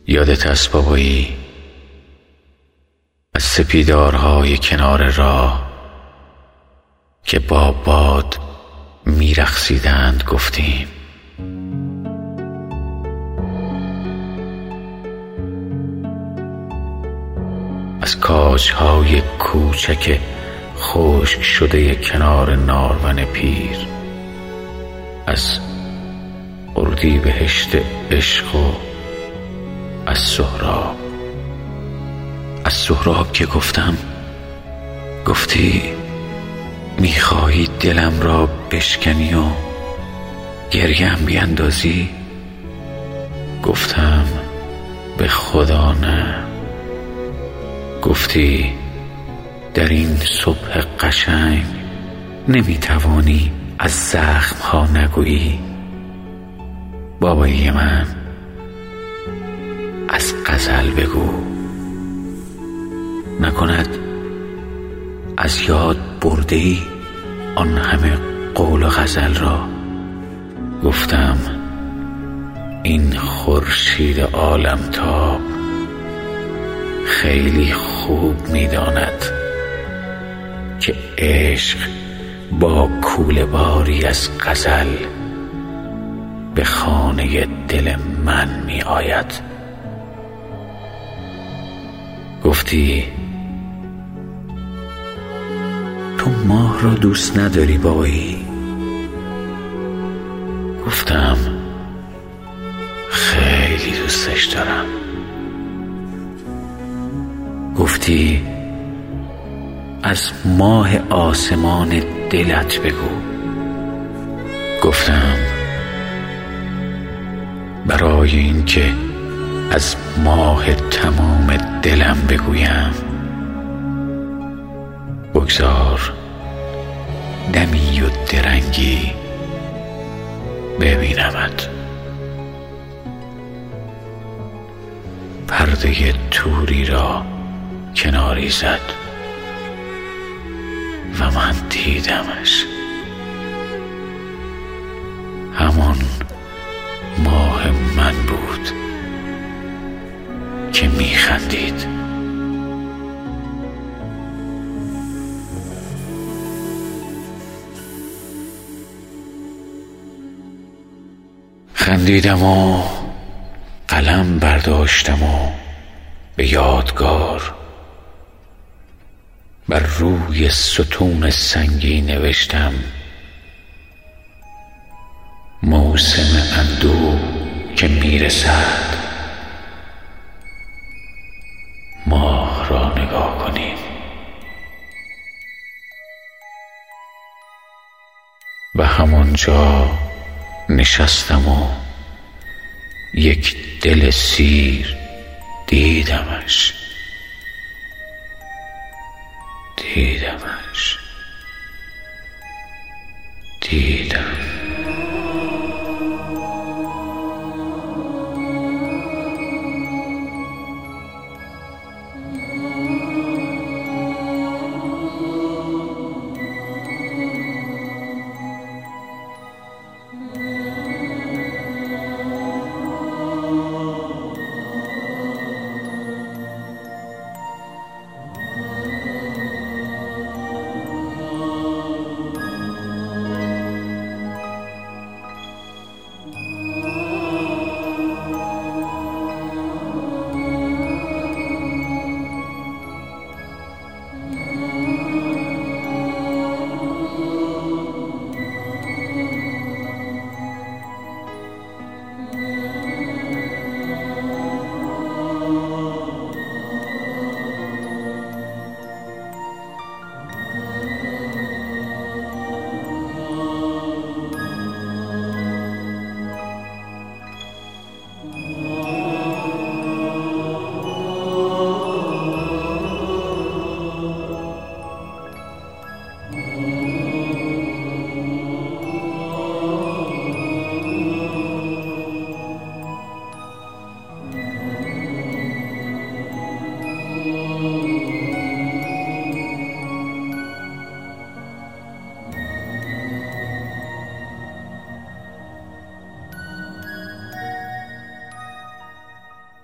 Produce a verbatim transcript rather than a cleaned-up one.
یادت است بابایی از سپیدارهای کنار راه که با باد میرقصیدند گفتیم؟ از کاجهای کوچک خشک شده کنار نارون پیر، از اردیبهشت عشق و از سهراب از سهراب که گفتم، گفتی میخواهی دلم را بشکنی و گریم بیندازی؟ گفتم به خدا نه. گفتی در این صبح قشنگ نمیتوانی از زخم ها نگویی؟ بابایی من، از غزل بگو. نکند از یاد برده ای آن همه قول و غزل را؟ گفتم این خورشید عالمتاب خیلی خوب میداند که عشق با کوله باری از غزل به خانه دل من می آید. گفتی تو ماه را دوست نداری بابایی؟ گفتم خیلی دوستش دارم. گفتی از ماه آسمان دلت بگو. گفتم برای اینکه از ماه تمام دلم بگویم، بگذار دمی و درنگی ببینمت. پرده توری را کناری زد و من دیدمش، همان ماه من بود که میخندید. خندیدم و قلم برداشتم و به یادگار بر روی ستون سنگی نوشتم: موسم اندوه که میرسد، ماه را نگاه کنیم. و همانجا نشستم و یک دل سیر دیدمش دیدمش دیدم